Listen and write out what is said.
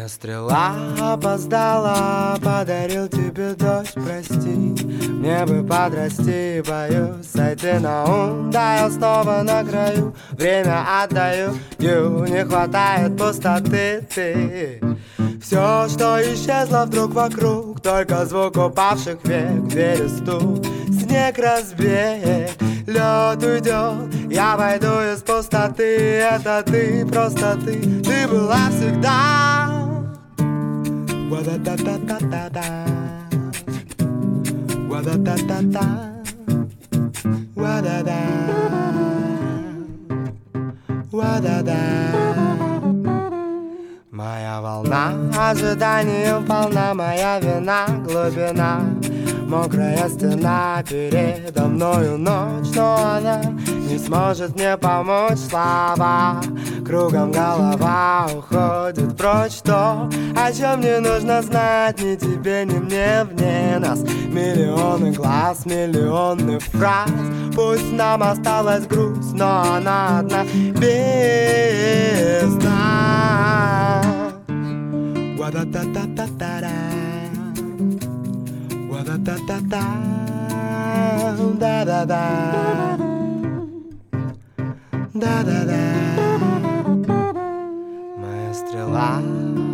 Моя стрела опоздала, подарил тебе дождь, прости. Мне бы подрасти, боюсь сойти на ум. Да, я снова на краю, время отдаю, не хватает пустоты, ты. Все, что исчезло вдруг вокруг, только звук упавших век, дверь стук, снег разбег, лед уйдет, я войду из пустоты. Это ты, просто ты была всегда. Ва-да-да-да-да-да-да, ва-да-да-да-да, ва-да-да, ва-да-да. Моя волна ожиданием полна, моя вина глубина, мокрая стена передо мною ночь, но она не сможет мне помочь. Слова кругом голова уходит прочь. То, о чем не нужно знать ни тебе, ни мне, вне нас миллионы глаз, миллионы фраз. Пусть нам осталась грусть, но она одна, без нас. Ва-да-да-да-да-да-да, ва-да-да-да-да, да-да-да, да-да-да. Моя стрела